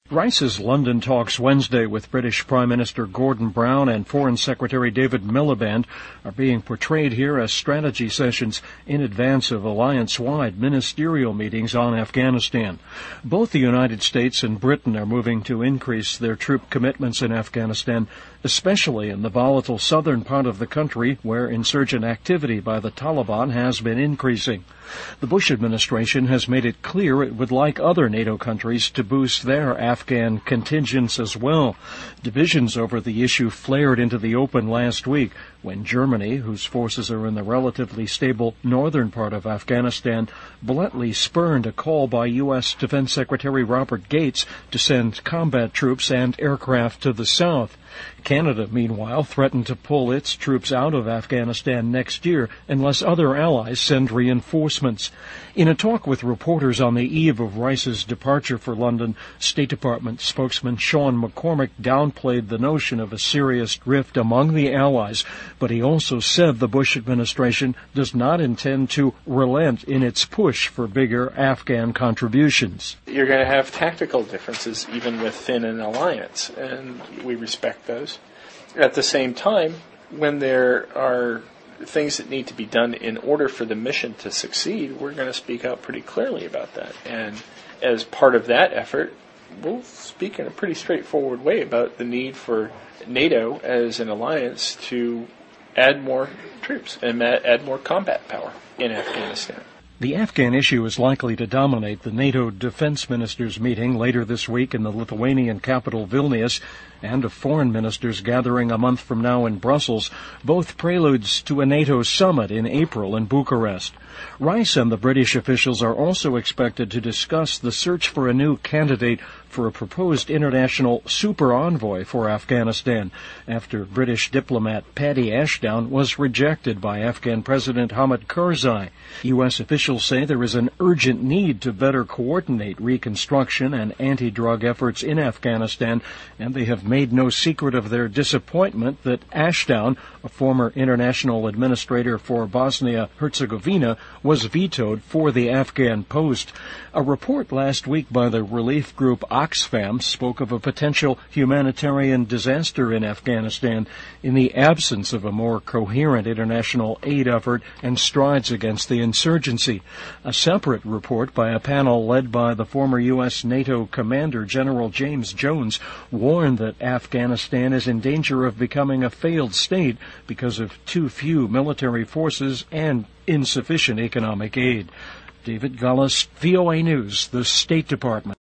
Rice's London talks Wednesday with British Prime Minister Gordon Brown and Foreign Secretary David Miliband are being portrayed here as strategy sessions in advance of alliance-wide ministerial meetings on Afghanistan. Both the United States and Britain are moving to increase their troop commitments in Afghanistan, especially in the volatile southern part of the country where insurgent activity by the Taliban has been increasing. The Bush administration has made it clear it would like other NATO countries to boost their Afghan contingents as well. Divisions over the issue flared into the open last week when Germany, whose forces are in the relatively stable northern part of Afghanistan, bluntly spurned a call by U.S. Defense Secretary Robert Gates to send combat troops and aircraft to the south. Canada, meanwhile, threatened to pull its troops out of Afghanistan next year unless other allies send reinforcements. In a talk with reporters on the eve of Rice's departure for London, State Department spokesman Sean McCormick downplayed the notion of a serious rift among the allies, but he also said the Bush administration does not intend to relent in its push for bigger Afghan contributions. You're going to have tactical differences even within an alliance, and we respect those. At the same time, when there are things that need to be done in order for the mission to succeed, we're going to speak out pretty clearly about that. And as part of that effort, we'll speak in a pretty straightforward way about the need for NATO as an alliance to add more troops and add more combat power in Afghanistan. The Afghan issue is likely to dominate the NATO defense ministers' meeting later this week in the Lithuanian capital Vilnius and a foreign ministers gathering a month from now in Brussels, both preludes to a NATO summit in April in Bucharest. Rice and the British officials are also expected to discuss the search for a new candidate for a proposed international super envoy for Afghanistan after British diplomat Paddy Ashdown was rejected by Afghan President Hamid Karzai. U.S. officials say there is an urgent need to better coordinate reconstruction and anti-drug efforts in Afghanistan, and they have made no secret of their disappointment that Ashdown, a former international administrator for Bosnia-Herzegovina, was vetoed for the Afghan post. A report last week by the relief group Oxfam spoke of a potential humanitarian disaster in Afghanistan in the absence of a more coherent international aid effort and strides against the insurgency. A separate report by a panel led by the former U.S. NATO commander General James Jones warned that Afghanistan is in danger of becoming a failed state because of too few military forces and insufficient economic aid. David Gullis, VOA News, the State Department.